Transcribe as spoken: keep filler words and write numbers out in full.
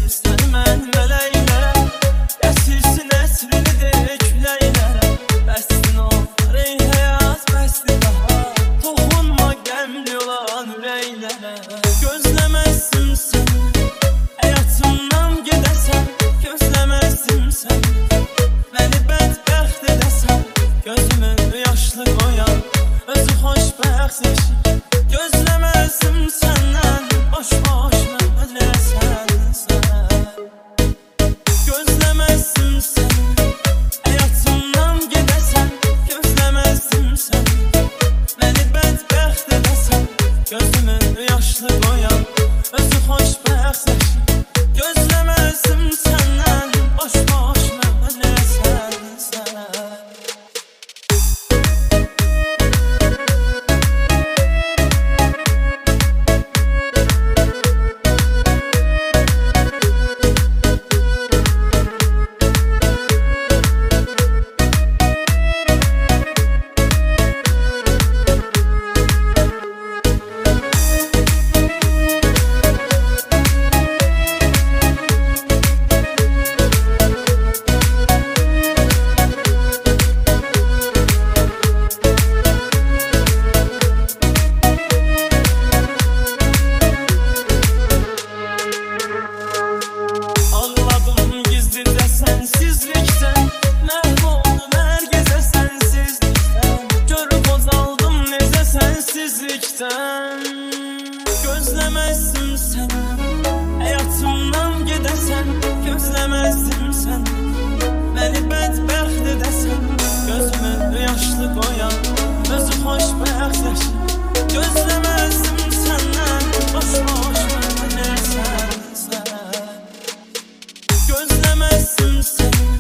səni mən mələklərə, əsirsin əsrini de küləklərə. Bəstin olar ey həyat, bəstin daha, toxunma qəmli olan ürəklərə. Gözləməzsin sən, həyatımdan gedəsən, gözləməzsin sən, məni bədbəxt edəsən. Gözümü yaşlı qoyan, özü xoşbəxt eşik, gözləməzsin səndən, boş-boş mənləsən sən. Gözləməzsin sən, həyatımdan gedəsən, gözləməzsin sən, məni bədbəxt edəsən. Gözümü yaşlı qoyan, özü xoşbəxt eşik, gözləməzsin səndən, boş-boş mənləsən sən. Gözləməzsin sən, həyatımdan gedəsən, gözləməzsin sən, məni bədbəxt edəsən. Gözümü yaşlı qoyan, özü xoşbəxt eşik, gözləməzsin səndən, boş-boş mənləsən sən. Gözləməzsin sən,